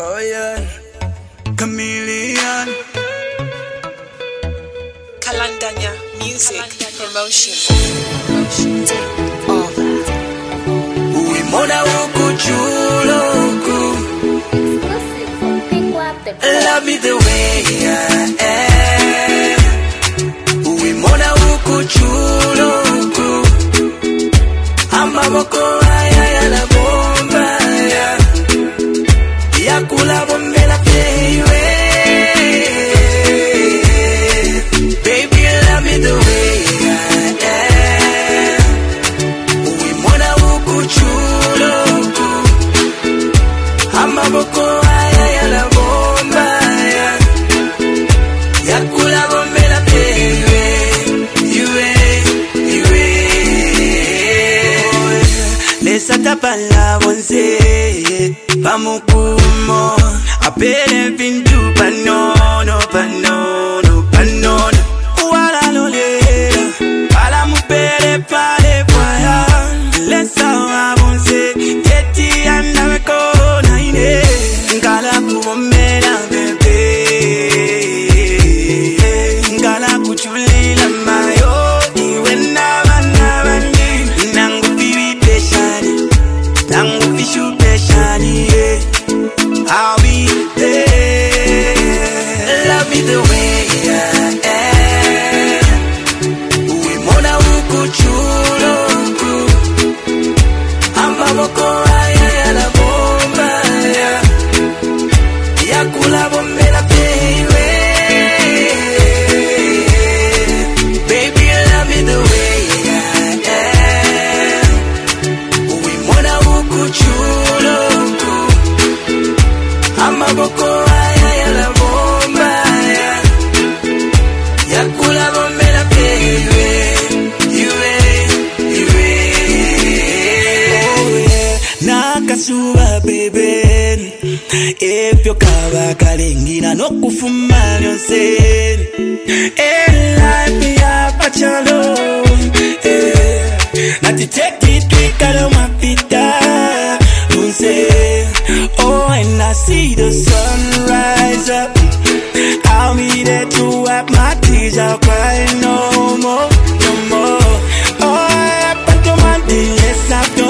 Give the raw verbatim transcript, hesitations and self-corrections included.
Oh yeah, Chameleon. Kalandanya Music Promotion. Take over. Uimona huku chulo huku. Exclusive from Pick Up the Love me the way I am. Uimona huku chulo huku. Amaboko haya yana bomba ya. Yakula bombela pewe. Baby, love me the way I am. Uimona huku chulo huku. Amaboko haya yana bomba ya. Yakula bombela pewe. Iwe, iwe. Lesa tapala bonse. Pamukumo. Apele vindu panono, panono, panono. Wala lole. Pala mupele pale paya. Lesa wabonse. Teti anda weko na ine. Ngala kuomela bebe. Ngala kuchulila mayo. Iwe naba naba ni. Nangu fiwi peshani. Nangu fishu peshani. I'll be there. Love me the way I am. Uimona huku chulo huku. Amaboko haya yana bomba ya. Yakula bombela pewe. Baby, love me the way I am. Uimona huku chulo huku. Amaboko haya yana bomba ya. Yakula bombela pewe. Iwe, iwe. Oh yeah. Nakasuba baby. Efyo kaba kalengina no kufuma lyonse. Life ya pachalo. Nati take it twikalo mapita. Oh, and I see the sun rise up. I'll be there to wipe my tears. I'll cry no more, no more. Oh, I put the money, yes, I